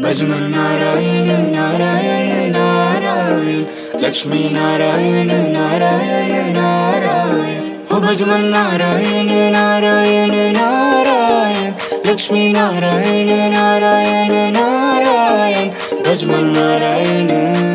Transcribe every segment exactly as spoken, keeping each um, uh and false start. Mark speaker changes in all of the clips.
Speaker 1: भजमन नारायण नारायण नारायण, लक्ष्मी नारायण नारायण नारायण। हो भजमन नारायण नारायण नारायण, लक्ष्मी नारायण नारायण नारायण, भजमन नारायण।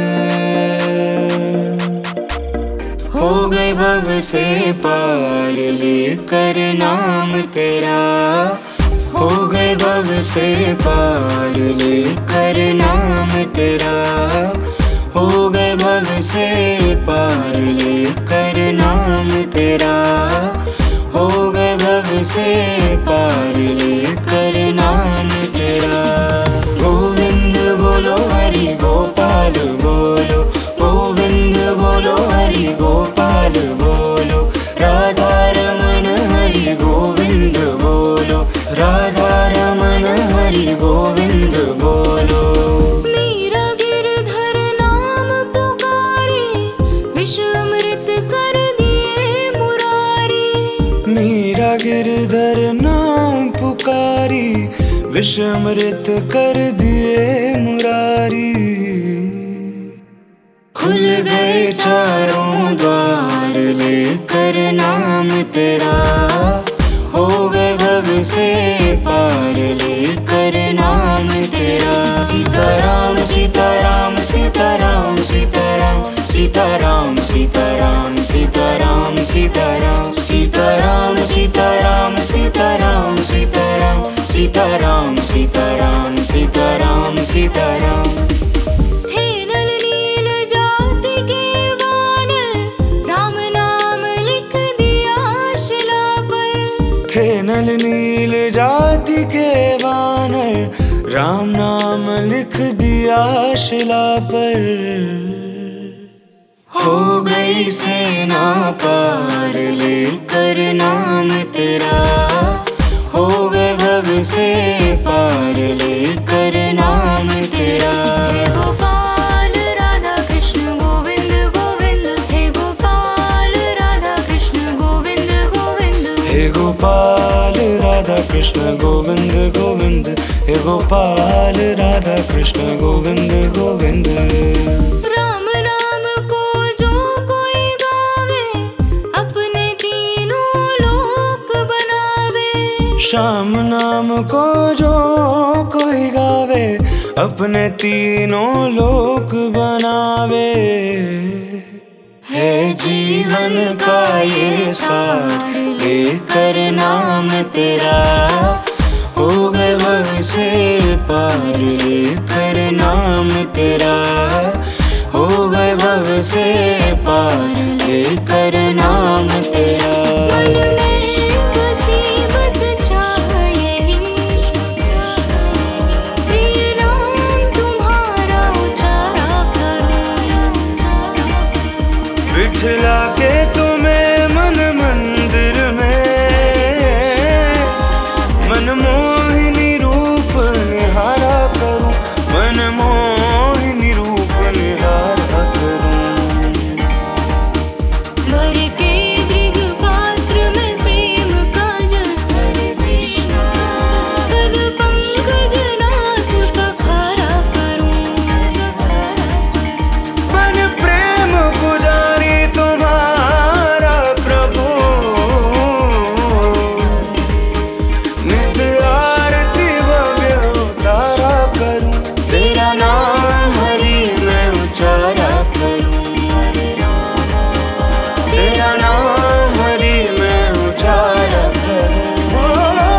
Speaker 1: हो गए भव से पार लेकर नाम तेरा, हो गए भव से पार लेकर नाम तेरा, हो गए भव से पार लेकर नाम तेरा, हो गए भव से पार लेकर नाम तेरा। गोविंद बोलो हरि गोपाल बोलो, गोविंद बोलो हरि गोपाल बोलो, राधा रमन हरि गोविंद बोलो, राधा रमन हरि गोविंद बोलो।
Speaker 2: मेरा गिरधर नाम पुकारे, विषमृत कर दिए मुरारी।
Speaker 1: मेरा गिरधर नाम पुकारी, विषमृत कर दिए मुरारी। खुल गए चारों द्वार लेकर नाम तेरा, हो गए भव से पार लेकर नाम तेरा। सीताराम सीताराम सीताराम सीताराम सीताराम सीताराम सीताराम सीताराम सीताराम सीताराम सीताराम सीताराम सीताराम सीताराम सीताराम सीताराम।
Speaker 2: थे नल नील जाति के वानर, राम नाम लिख दिया शिला पर।
Speaker 1: थे नल नील जाति के वानर, राम नाम लिख दिया शिला पर। हो गई सेना पार लेकर नाम तेरा, हो गए भव से पार लेकर नाम तेरा।
Speaker 2: हे गोपाल राधा कृष्ण गोविंद गोविंद, हे गोपाल राधा कृष्ण गोविंद गोविंद,
Speaker 1: हे गोपाल राधा कृष्ण गोविंद गोविंद, हे गोपाल राधा कृष्ण गोविंद गोविंद।
Speaker 2: राम नाम को जो कोई गावे, अपने तीनों लोक बनावे।
Speaker 1: श्याम नाम को जो कोई गावे, अपने तीनों लोक बनावे। है जीवन का ये सार लेकर नाम तेरा, हो गए भव से पार लेकर नाम तेरा, हो गए भव से पार लेकर नाम तेरा।
Speaker 2: मन में बसी बस चाह यही, प्रिय नाम तुम्हारा उचारा करूं।
Speaker 1: बिठला के तुम्हें मन मंदिर में, मन मोहिनी रूप निहारा करूं, मन मोहिनी रूप निहारा करूं।
Speaker 2: भर के दृग पात्र में प्रेम का जल, हरे कृष्णा पद पंकज नाथ पखारा करूं।
Speaker 1: मन प्रेम पुजारी तुम्हारा प्रभु, नित्य आरती भव्य उतारा करूं। तेरा नाम हरि मैं उचारा करूं, तेरा नाम हरि मैं उचारा करूं।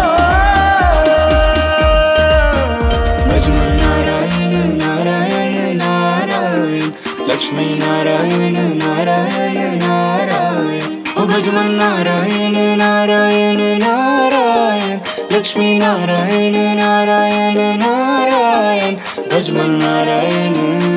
Speaker 1: भजमन नारायण नारायण नारायण, लक्ष्मी नारायण नारायण नारायण। हो भजमन नारायण नारायण नारायण, लक्ष्मी नारायण नारायण नारायण, भजमन नारायण।